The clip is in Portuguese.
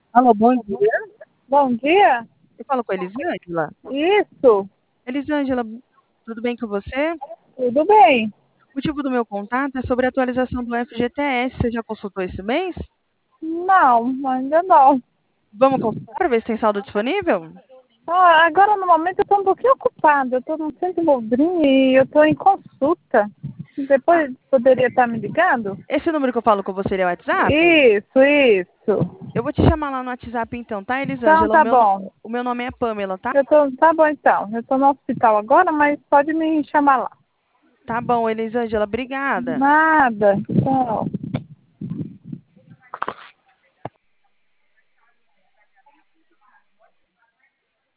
Alô, bom dia. Bom dia. Eu falo com a Elisângela. Isso, Elisângela, tudo bem com você? tudo bem. O motivo do meu contato é sobre a atualização do FGTS. Você já consultou esse mês? Não, ainda não. Vamos consultar para ver se tem saldo disponível? Agora no momento eu estou um pouquinho ocupada. Eu estou no centro Boldrin e eu estou em consulta. Ah, Depois poderia estar me ligando? esse número que eu falo com você ele é o WhatsApp? Isso. Eu vou te chamar lá no WhatsApp então, tá, Então Elisângela? O tá meu, bom. o meu nome é Pamela, tá? Tá bom então. Eu estou no hospital agora, mas pode me chamar lá. Tá bom, Elisângela, obrigada. Nada. Tchau.